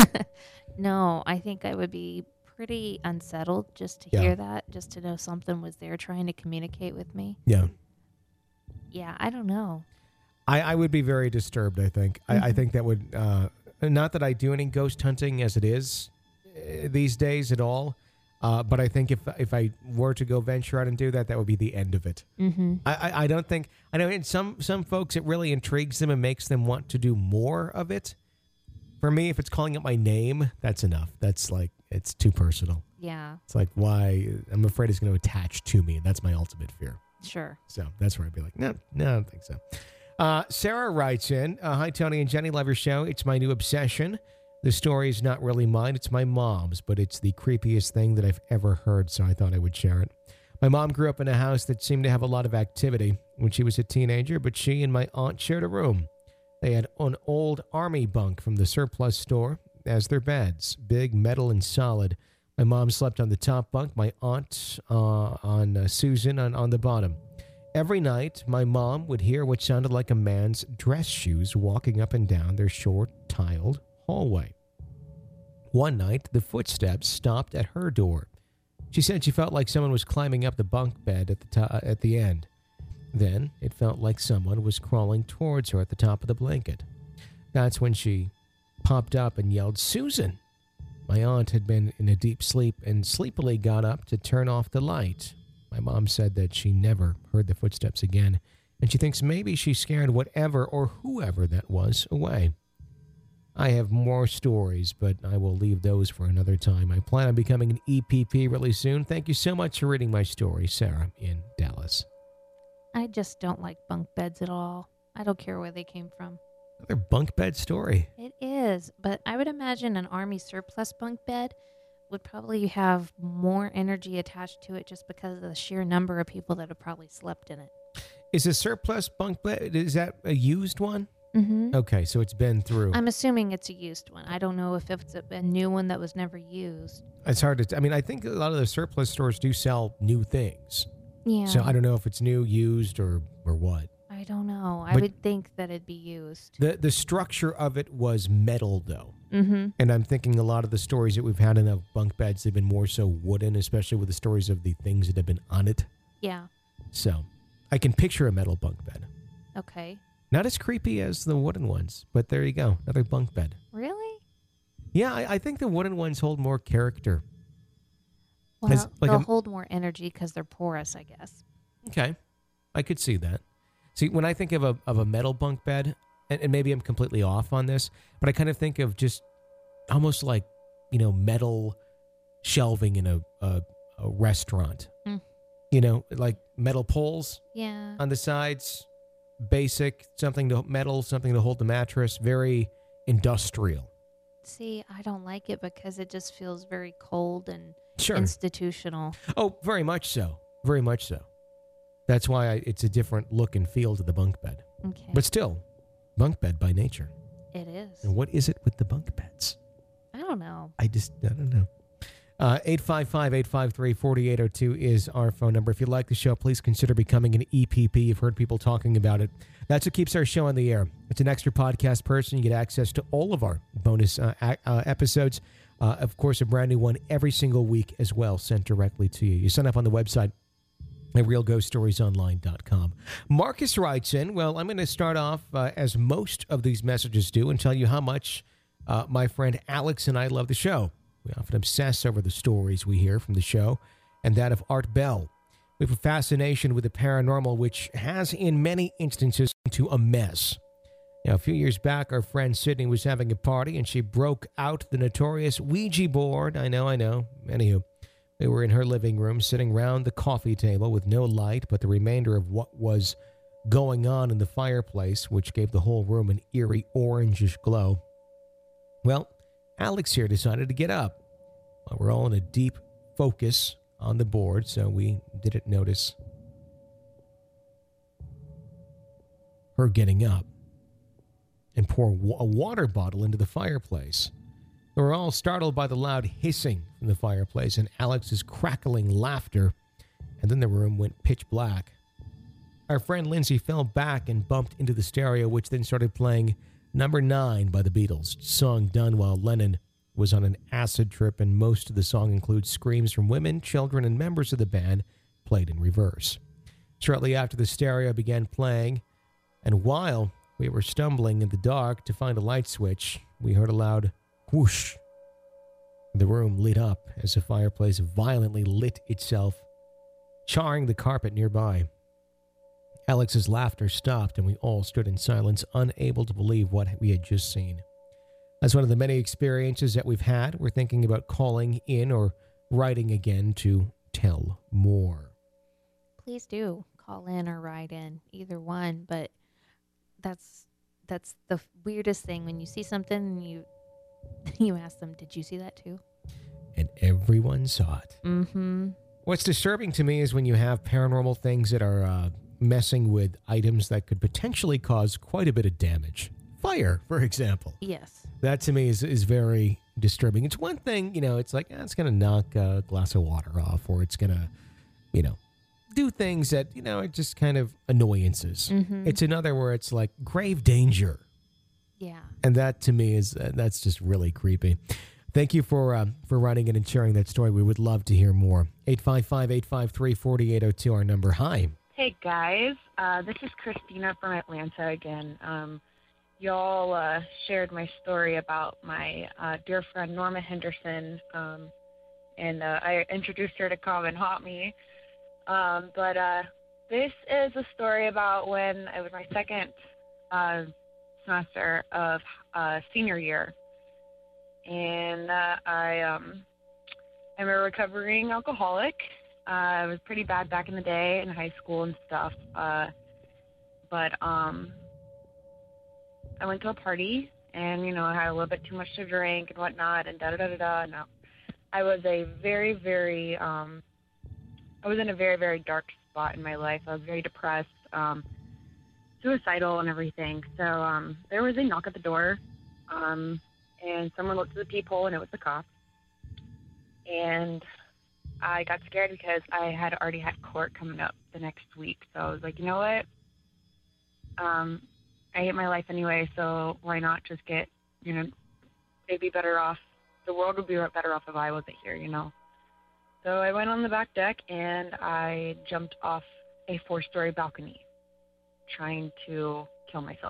No, I think I would be pretty unsettled just to hear that, just to know something was there trying to communicate with me. Yeah. Yeah, I don't know. I would be very disturbed, I think. Mm-hmm. I think that would, not that I do any ghost hunting as it is these days at all, but I think if I were to go venture out and do that, that would be the end of it. Mm-hmm. I don't think, I know in some folks it really intrigues them and makes them want to do more of it. For me, if it's calling out my name, that's enough. That's like, it's too personal. Yeah. It's like, why? I'm afraid it's going to attach to me. That's my ultimate fear. Sure. So that's where I'd be like, no, I don't think so. Sarah writes in, hi, Tony and Jenny, love your show. It's my new obsession. The story is not really mine. It's my mom's, but it's the creepiest thing that I've ever heard, so I thought I would share it. My mom grew up in a house that seemed to have a lot of activity when she was a teenager, but she and my aunt shared a room. They had an old army bunk from the surplus store as their beds, big, metal, and solid. My mom slept on the top bunk, my aunt on Susan on the bottom. Every night, my mom would hear what sounded like a man's dress shoes walking up and down their short, tiled hallway. One night, the footsteps stopped at her door. She said she felt like someone was climbing up the bunk bed at the end. Then, it felt like someone was crawling towards her at the top of the blanket. That's when she popped up and yelled, "Susan!" My aunt had been in a deep sleep and sleepily got up to turn off the light. My mom said that she never heard the footsteps again and she thinks maybe she scared whatever or whoever that was away. I have more stories, but I will leave those for another time. I plan on becoming an EPP really soon. Thank you so much for reading my story, Sarah in Dallas. I just don't like bunk beds at all. I don't care where they came from. Another bunk bed story. It is, but I would imagine an Army surplus bunk bed would probably have more energy attached to it just because of the sheer number of people that have probably slept in it. Is a surplus bunk bed, is that a used one? Mm-hmm. Okay, so it's been through. I'm assuming it's a used one. I don't know if it's a new one that was never used. It's hard to, I mean, I think a lot of the surplus stores do sell new things. Yeah. So I don't know if it's new, used, or what. I don't know. I But would think that it'd be used. The structure of it was metal, though. Mm-hmm. And I'm thinking a lot of the stories that we've had in the bunk beds have been more so wooden, especially with the stories of the things that have been on it. Yeah. So I can picture a metal bunk bed. Okay. Not as creepy as the wooden ones, but there you go. Another bunk bed. Really? Yeah, I think the wooden ones hold more character. Well, they'll hold more energy because they're porous, I guess. Okay. I could see that. See, when I think of a metal bunk bed, and maybe I'm completely off on this, but I kind of think of just almost like, metal shelving in a restaurant. Mm. Like metal poles on the sides, basic, something to hold the mattress, very industrial. See, I don't like it because it just feels very cold and Sure. institutional. Oh, very much so. Very much so. That's why it's a different look and feel to the bunk bed. Okay. But still, bunk bed by nature. It is. And what is it with the bunk beds? I don't know. I don't know. 855-853-4802 is our phone number. If you like the show, please consider becoming an EPP. You've heard people talking about it. That's what keeps our show on the air. It's an extra podcast person. You get access to all of our bonus episodes. Of course, a brand new one every single week as well, sent directly to you. You sign up on the website at realghoststoriesonline.com. Marcus writes in, well, I'm going to start off as most of these messages do and tell you how much my friend Alex and I love the show. We often obsess over the stories we hear from the show and that of Art Bell. We have a fascination with the paranormal, which has in many instances into a mess. Now, a few years back, our friend Sydney was having a party and she broke out the notorious Ouija board. I know. Anywho, we were in her living room sitting round the coffee table with no light but the remainder of what was going on in the fireplace, which gave the whole room an eerie orangish glow. Well, Alex here decided to get up. Well, we're all in a deep focus on the board, so we didn't notice her getting up and pour a water bottle into the fireplace. We were all startled by the loud hissing from the fireplace and Alex's crackling laughter, and then the room went pitch black. Our friend Lindsay fell back and bumped into the stereo, which then started playing Number 9 by the Beatles, song done while Lennon was on an acid trip, and most of the song includes screams from women, children, and members of the band played in reverse. Shortly after the stereo began playing, and while we were stumbling in the dark to find a light switch, we heard a loud whoosh. The room lit up as the fireplace violently lit itself, charring the carpet nearby. Alex's laughter stopped, and we all stood in silence, unable to believe what we had just seen. As one of the many experiences that we've had, we're thinking about calling in or writing again to tell more. Please do call in or write in, either one. But that's the weirdest thing when you see something and you ask them, "Did you see that too?" And everyone saw it. Mm-hmm. What's disturbing to me is when you have paranormal things that are messing with items that could potentially cause quite a bit of damage. Fire, for example. Yes. That to me is very disturbing. It's one thing, it's like, it's going to knock a glass of water off, or it's going to, do things that, are just kind of annoyances. Mm-hmm. It's another where it's like grave danger. Yeah. And that to me is, that's just really creepy. Thank you for writing in and sharing that story. We would love to hear more. 855-853-4802, our number. Hi. Hey, guys. This is Christina from Atlanta again. Y'all shared my story about my dear friend Norma Henderson, and I introduced her to come and haunt me. But This is a story about when it was my second semester of senior year. And I'm a recovering alcoholic. I was pretty bad back in the day in high school and stuff. But I went to a party and, I had a little bit too much to drink and whatnot and da-da-da-da-da. No. I was I was in a very, very dark spot in my life. I was very depressed, suicidal and everything. So there was a knock at the door, and someone looked through the peephole, and it was the cops. And I got scared because I had already had court coming up the next week. So I was like, you know what? I hate my life anyway, so why not just get, they'd be better off. The world would be better off if I wasn't here, So I went on the back deck and I jumped off a 4-story balcony trying to kill myself.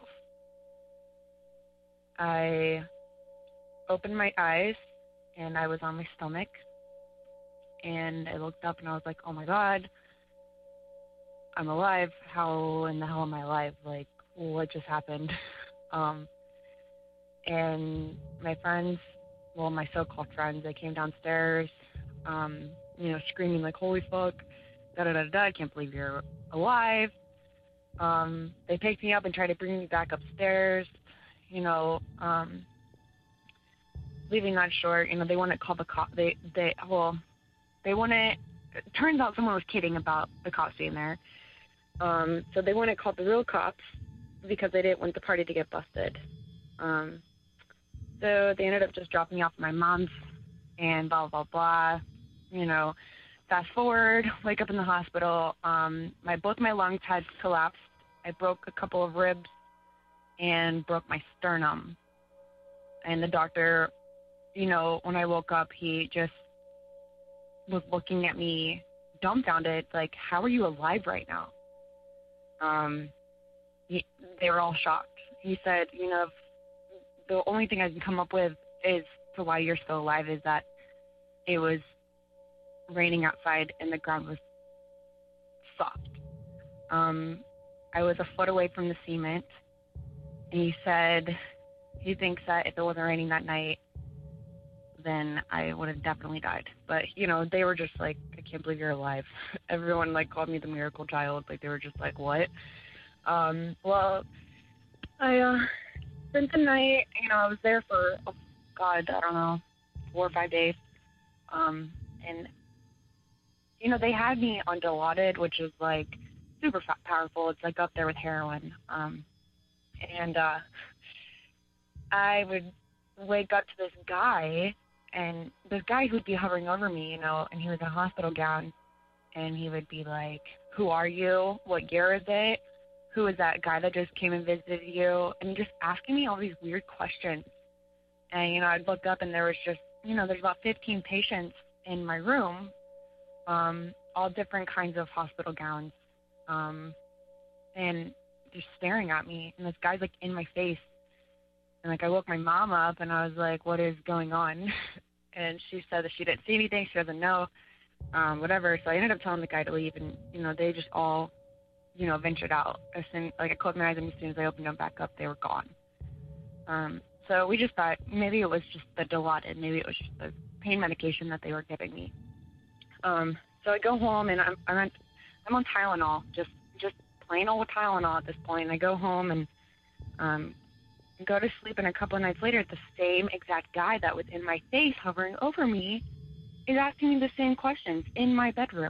I opened my eyes and I was on my stomach and I looked up and I was like, oh my God, I'm alive. How in the hell am I alive? Like, what just happened? And my friends, my so-called friends, they came downstairs, screaming like, holy fuck, da-da-da-da, I can't believe you're alive. They picked me up and tried to bring me back upstairs, leaving that short, they want to call the cops. They want to, it turns out someone was kidding about the cops being there. So they want to call the real cops because they didn't want the party to get busted. So they ended up just dropping me off at my mom's and blah, blah, blah. Fast forward, wake up in the hospital. Both my lungs had collapsed. I broke a couple of ribs and broke my sternum. And the doctor, when I woke up, he just was looking at me dumbfounded, like, how are you alive right now? They were all shocked. He said, the only thing I can come up with is for why you're still alive is that it was raining outside and the ground was soft. I was a foot away from the cement, and he said he thinks that if it wasn't raining that night, then I would have definitely died. But, they were just like, I can't believe you're alive. Everyone, called me the miracle child. They were just like, what? Well, I spent the night, I was there for, I don't know, 4 or 5 days. And, they had me on Dilaudid, which is, super powerful. It's, up there with heroin. And I would wake up to this guy, and this guy who'd be hovering over me, and he was in a hospital gown, and he would be like, who are you? What year is it? Who is that guy that just came and visited you? And just asking me all these weird questions. And, I'd look up and there was just, there's about 15 patients in my room, all different kinds of hospital gowns, and just staring at me. And this guy's, in my face. And, I woke my mom up and I was like, what is going on? And she said that she didn't see anything. She doesn't know, whatever. So I ended up telling the guy to leave. And, they just all, ventured out. As soon, I closed my eyes, and as soon as I opened them back up, they were gone. So we just thought maybe it was just the Dilaudid. Maybe it was just the pain medication that they were giving me. So I go home, and I'm on Tylenol, just plain old Tylenol at this point. And I go home and go to sleep, and a couple of nights later, the same exact guy that was in my face hovering over me is asking me the same questions in my bedroom.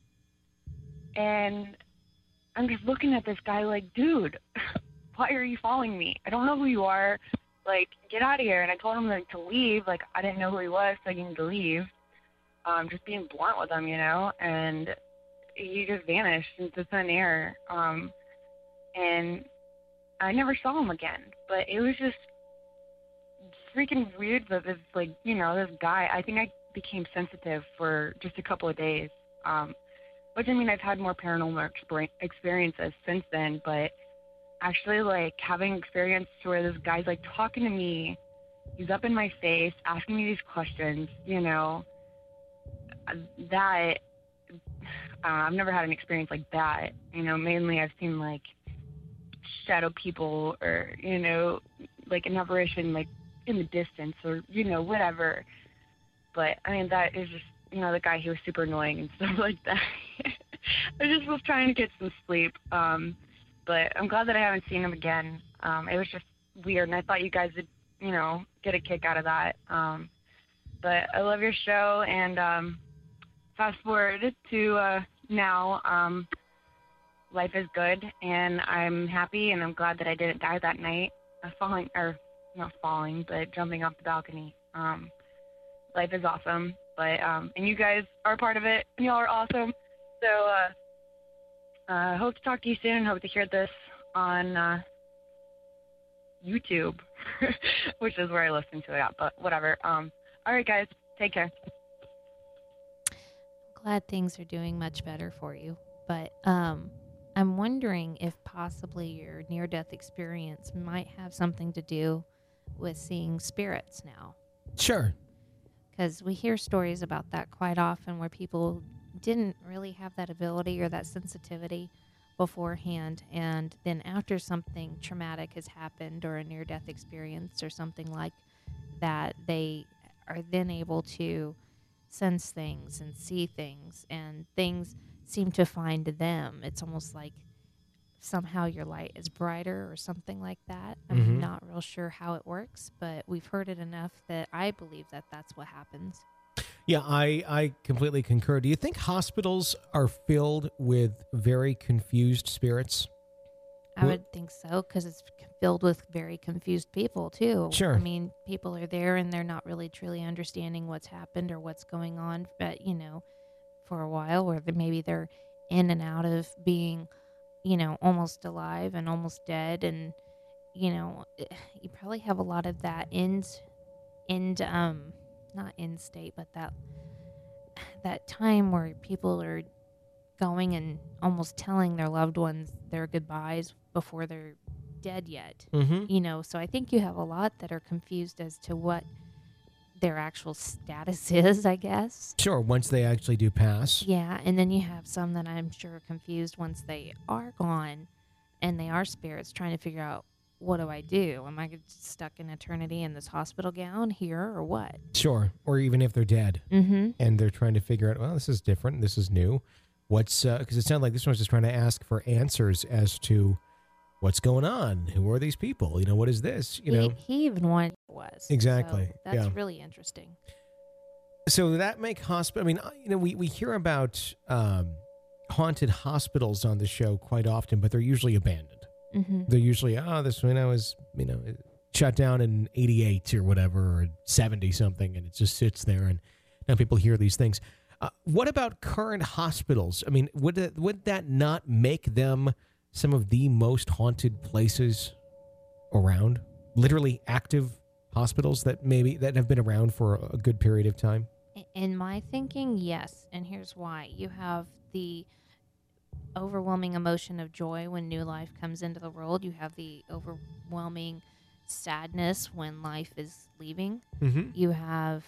And I'm just looking at this guy like, dude, why are you following me? I don't know who you are. Get out of here. And I told him to leave. I didn't know who he was, so I needed to leave. Just being blunt with him, and he just vanished into thin air. And I never saw him again. But it was just freaking weird that this, this guy, I think I became sensitive for just a couple of days. Which, I've had more paranormal experiences since then, but actually, having experience to where this guy's, talking to me, he's up in my face, asking me these questions, that I've never had an experience like that. Mainly I've seen like shadow people or, like an apparition like in the distance or, whatever. But I mean, that is just, the guy, he was super annoying and stuff like that. I just was trying to get some sleep. But I'm glad that I haven't seen him again. It was just weird, and I thought you guys would, get a kick out of that. But I love your show, and fast forward to now, life is good, and I'm happy, and I'm glad that I didn't die that night, jumping off the balcony. Life is awesome, but and you guys are part of it, and y'all are awesome. So hope to talk to you soon. Hope to hear this on YouTube, which is where I listen to it at, but whatever. All right, guys, take care. Glad things are doing much better for you, but I'm wondering if possibly your near-death experience might have something to do with seeing spirits now. Sure. Because we hear stories about that quite often where people didn't really have that ability or that sensitivity beforehand, and then after something traumatic has happened or a near-death experience or something like that, they are then able to sense things and see things, and things seem to find them. It's almost like somehow your light is brighter or something like that. I'm not real sure how it works, but we've heard it enough that I believe that that's what happens. Yeah, I completely concur. Do you think hospitals are filled with very confused spirits? I would think so, because it's filled with very confused people, too. Sure. I mean, people are there and they're not really truly understanding what's happened or what's going on, but, for a while, or maybe they're in and out of being, almost alive and almost dead. And, you probably have a lot of that not end state, but that time where people are going and almost telling their loved ones their goodbyes before they're dead yet. So I think you have a lot that are confused as to what their actual status is, I guess. Sure, once they actually do pass. Yeah, and then you have some that I'm sure are confused once they are gone and they are spirits trying to figure out, what do I do? Am I stuck in eternity in this hospital gown here or what? Sure, or even if they're dead and they're trying to figure out, well, this is different, this is new. What's, because it sounded like this one was just trying to ask for answers as to what's going on. Who are these people? What is this? He even wanted was. Exactly. So that's really interesting. So that make hospital. I mean, we hear about haunted hospitals on the show quite often, but they're usually abandoned. They're usually, this one was, shut down in 88 or whatever, or 70 something, and it just sits there. And now people hear these things. What about current hospitals? I mean, would that not make them some of the most haunted places around? Literally active hospitals that have been around for a good period of time? In my thinking, yes. And here's why. You have the overwhelming emotion of joy when new life comes into the world. You have the overwhelming sadness when life is leaving. You have,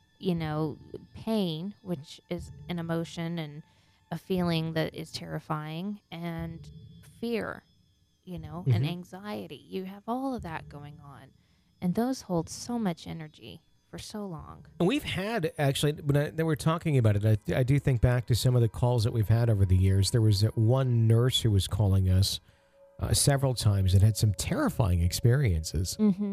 pain, which is an emotion and a feeling that is terrifying, and fear, and anxiety. You have all of that going on, and those hold so much energy for so long. And we've had, actually, when they were talking about it, I do think back to some of the calls that we've had over the years. There was one nurse who was calling us several times and had some terrifying experiences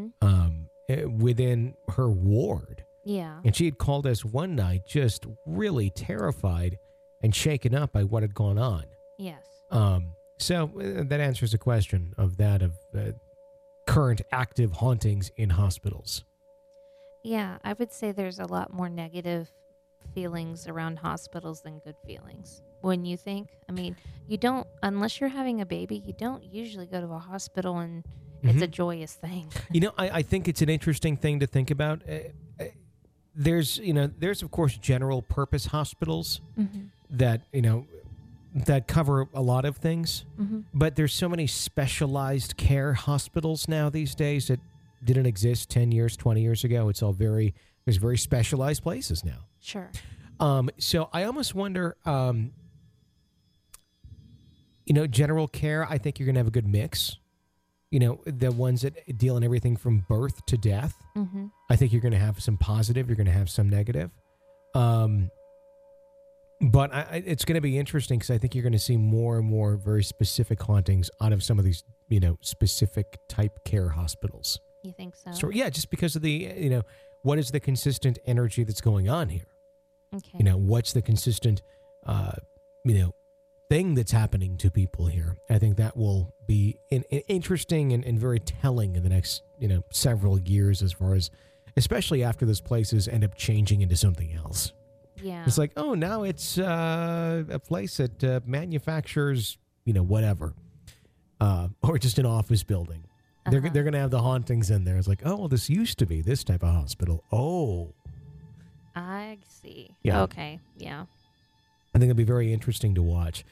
within her ward. Yeah. And she had called us one night just really terrified and shaken up by what had gone on. Yes. So that answers the question of current active hauntings in hospitals. Yeah, I would say there's a lot more negative feelings around hospitals than good feelings. When you think, you don't, unless you're having a baby, you don't usually go to a hospital and it's a joyous thing. I think it's an interesting thing to think about. There's of course general purpose hospitals that cover a lot of things, but there's so many specialized care hospitals now these days that didn't exist 10 years, 20 years ago. It's all there's very specialized places now. Sure. So I almost wonder, General care, I think you're going to have a good mix. The ones that deal in everything from birth to death. Mm-hmm. I think you're going to have some positive. You're going to have some negative. But it's going to be interesting because I think you're going to see more and more very specific hauntings out of some of these, specific type care hospitals. You think so? So yeah, just because of the, what is the consistent energy that's going on here? Okay. What's the consistent, thing that's happening to people here? I think that will be interesting and very telling in the next, several years as far as, especially after those places end up changing into something else. Yeah. It's like, oh, now it's a place that manufactures, whatever, or just an office building. They're going to have the hauntings in there. It's like, oh, well, this used to be this type of hospital. Oh. I see. Yeah. Okay. Yeah. I think it'll be very interesting to watch.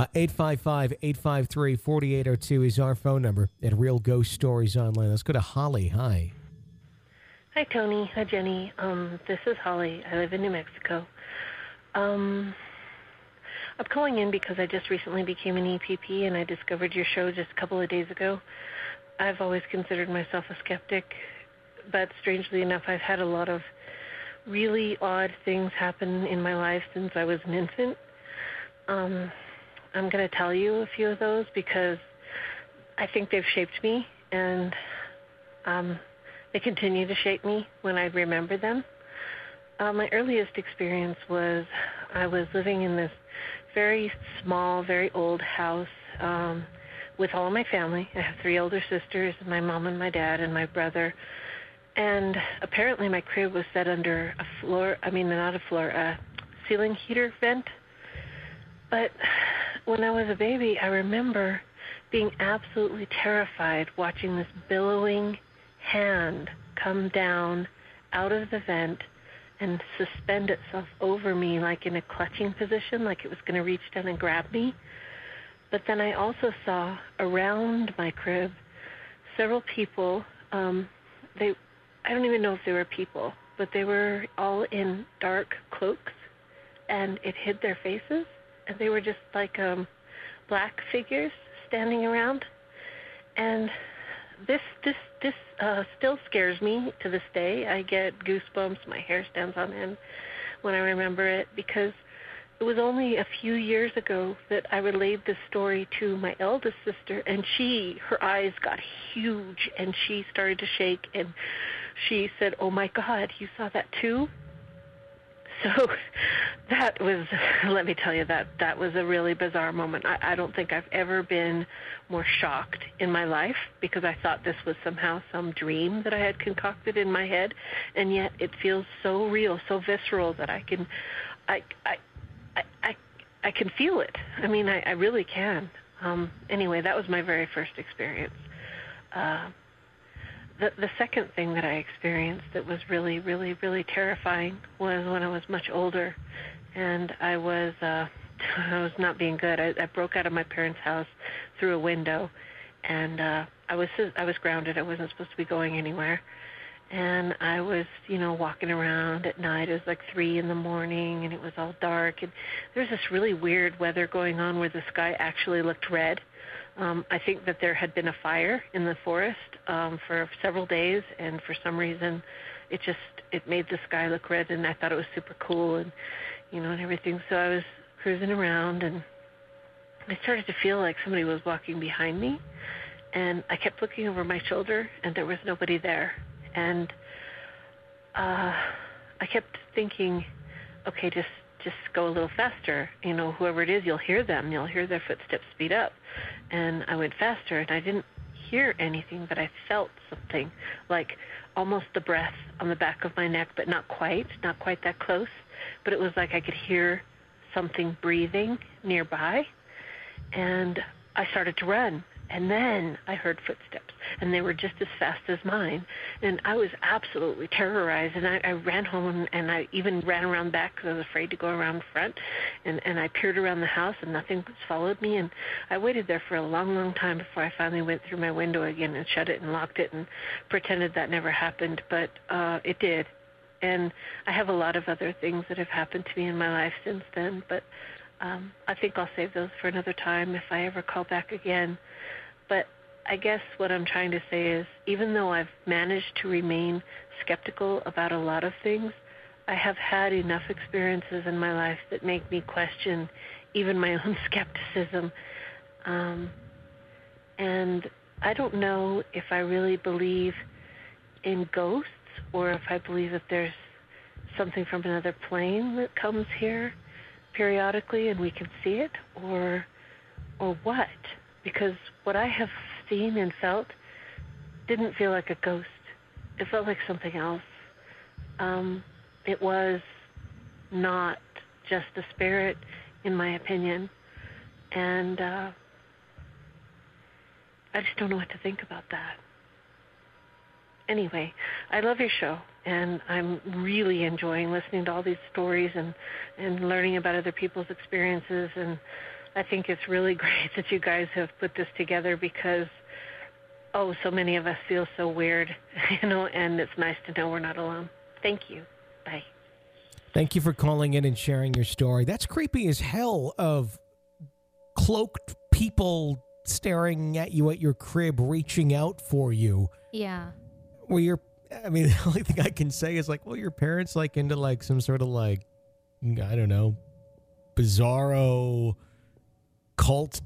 855-853-4802 is our phone number at Real Ghost Stories Online. Let's go to Holly. Hi. Hi, Tony. Hi, Jenny. This is Holly. I live in New Mexico. I'm calling in because I just recently became an EPP, and I discovered your show just a couple of days ago. I've always considered myself a skeptic, but strangely enough, I've had a lot of really odd things happen in my life since I was an infant. I'm going to tell you a few of those because I think they've shaped me, and they continue to shape me when I remember them. My earliest experience was I was living in this very small, very old house with all of my family. I have 3 older sisters, my mom and my dad and my brother. And apparently my crib was set under a ceiling heater vent. But when I was a baby, I remember being absolutely terrified watching this billowing hand come down out of the vent and suspend itself over me like in a clutching position, like it was going to reach down and grab me. But then I also saw around my crib several people. I don't even know if they were people, but they were all in dark cloaks, and it hid their faces, and they were just like black figures standing around. And this still scares me to this day. I get goosebumps. My hair stands on end when I remember it, because it was only a few years ago that I relayed this story to my eldest sister, and her eyes got huge, and she started to shake, and she said, "Oh my God, you saw that too?" So that was, let me tell you, that was a really bizarre moment. I don't think I've ever been more shocked in my life, because I thought this was somehow some dream that I had concocted in my head, and yet it feels so real, so visceral that I can feel it. I mean, I really can. Anyway, that was my very first experience. The second thing that I experienced that was really, really, really terrifying was when I was much older, and I was not being good. I broke out of my parents' house through a window, and I was grounded. I wasn't supposed to be going anywhere. And I was, walking around at night. It was like 3 a.m, and it was all dark. And there was this really weird weather going on where the sky actually looked red. I think that there had been a fire in the forest for several days, and for some reason it made the sky look red, and I thought it was super cool and, and everything. So I was cruising around, and I started to feel like somebody was walking behind me, and I kept looking over my shoulder, and there was nobody there. And I kept thinking, okay, just go a little faster. Whoever it is, you'll hear them. You'll hear their footsteps speed up. And I went faster, and I didn't hear anything, but I felt something, like almost the breath on the back of my neck, but not quite that close. But it was like I could hear something breathing nearby. And I started to run. And then I heard footsteps, and they were just as fast as mine. And I was absolutely terrorized, and I ran home, and I even ran around back because I was afraid to go around front. And I peered around the house, and nothing followed me. And I waited there for a long, long time before I finally went through my window again and shut it and locked it and pretended that never happened. But it did. And I have a lot of other things that have happened to me in my life since then. But I think I'll save those for another time if I ever call back again. But I guess what I'm trying to say is, even though I've managed to remain skeptical about a lot of things, I have had enough experiences in my life that make me question even my own skepticism. And I don't know if I really believe in ghosts or if I believe that there's something from another plane that comes here periodically and we can see it, or what. Because what I have seen and felt didn't feel like a ghost. It felt like something else. It was not just a spirit, in my opinion. And I just don't know what to think about that. Anyway, I love your show, and I'm really enjoying listening to all these stories and learning about other people's experiences. And I think it's really great that you guys have put this together because, so many of us feel so weird, and it's nice to know we're not alone. Thank you. Bye. Thank you for calling in and sharing your story. That's creepy as hell, of cloaked people staring at you at your crib, reaching out for you. Yeah. The only thing I can say is like, well, your parents like into like some sort of like, I don't know, bizarro cult,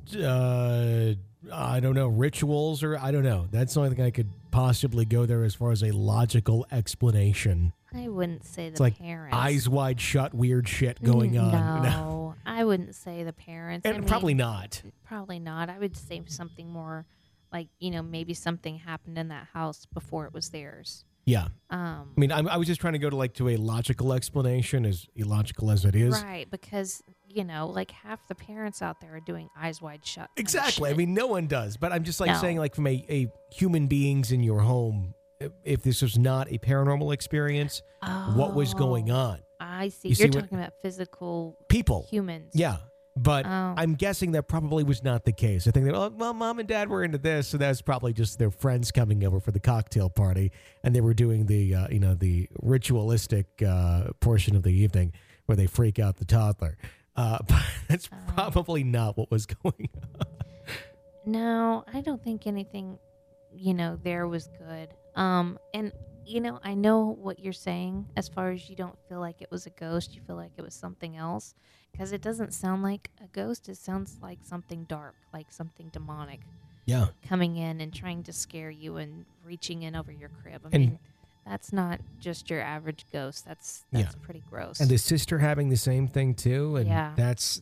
I don't know, rituals, or I don't know. That's the only thing I could possibly go there as far as a logical explanation. I wouldn't say It's the like parents. eyes wide shut, weird shit going on. No, I wouldn't say the parents. And probably not. Probably not. I would say something more like, maybe something happened in that house before it was theirs. Yeah. I was just trying to go to a logical explanation, as illogical as it is. Right, because, like half the parents out there are doing eyes wide shut. Exactly. No one does. But I'm just saying, like, from a human beings in your home, if this was not a paranormal experience, what was going on? I see. You're talking about physical people. Humans. Yeah. But I'm guessing that probably was not the case. I think that, mom and dad were into this, so that's probably just their friends coming over for the cocktail party, and they were doing the, the ritualistic portion of the evening where they freak out the toddler. But that's probably not what was going on. No, I don't think anything, there was good. And, I know what you're saying as far as you don't feel like it was a ghost. You feel like it was something else. Because it doesn't sound like a ghost. It sounds like something dark, like something demonic. Yeah. Coming in and trying to scare you and reaching in over your crib. I mean, that's not just your average ghost. That's pretty gross. And the sister having the same thing too. And that's,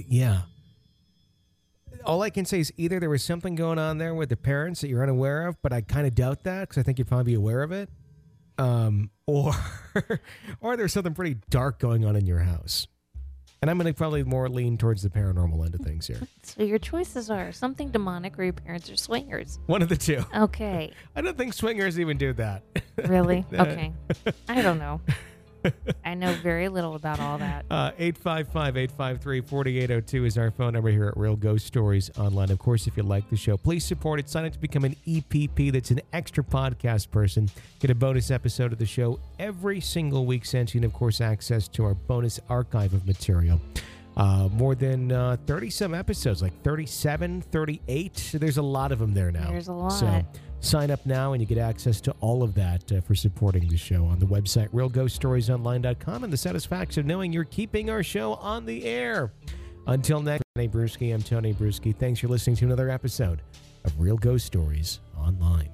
all I can say is either there was something going on there with the parents that you're unaware of, but I kind of doubt that because I think you'd probably be aware of it. Or there's something pretty dark going on in your house. And I'm going to probably more lean towards the paranormal end of things here. So your choices are something demonic or your parents are swingers. One of the two. Okay. I don't think swingers even do that. Really? Okay. I don't know. I know very little about all that. 855-853-4802 is our phone number here at Real Ghost Stories Online. Of course, if you like the show, please support it. Sign up to become an EPP. That's an extra podcast person. Get a bonus episode of the show every single week sent you, and, of course, access to our bonus archive of material. More than 30-some episodes, like 37, 38. There's a lot of them there now. There's a lot. So sign up now and you get access to all of that for supporting the show on the website, realghoststoriesonline.com, and the satisfaction of knowing you're keeping our show on the air. Until next, I'm Tony Bruschi. Thanks for listening to another episode of Real Ghost Stories Online.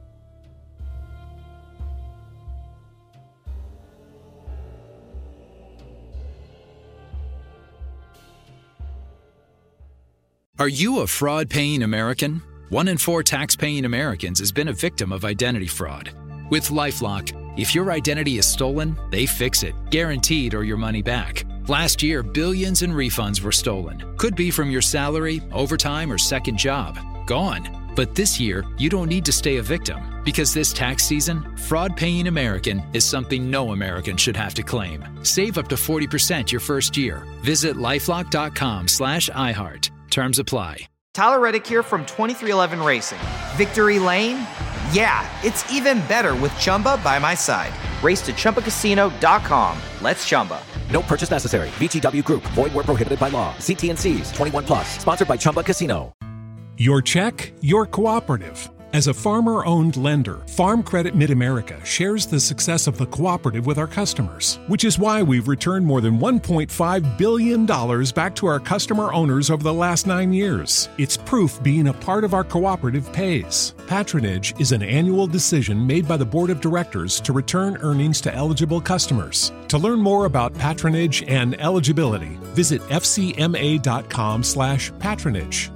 Are you a fraud-paying American? 1 in 4 tax-paying Americans has been a victim of identity fraud. With LifeLock, if your identity is stolen, they fix it, guaranteed, or your money back. Last year, billions in refunds were stolen. Could be from your salary, overtime, or second job. Gone. But this year, you don't need to stay a victim. Because this tax season, fraud-paying American is something no American should have to claim. Save up to 40% your first year. Visit LifeLock.com/iHeart. Terms apply. Tyler Reddick here from 23XI Racing. Victory Lane? Yeah, it's even better with Chumba by my side. Race to ChumbaCasino.com. Let's Chumba. No purchase necessary. VGW Group. Void where prohibited by law. See T&Cs. 21 plus. Sponsored by Chumba Casino. Your check, your cooperative. As a farmer-owned lender, Farm Credit Mid-America shares the success of the cooperative with our customers, which is why we've returned more than $1.5 billion back to our customer owners over the last 9 years. It's proof being a part of our cooperative pays. Patronage is an annual decision made by the Board of Directors to return earnings to eligible customers. To learn more about patronage and eligibility, visit fcma.com/patronage.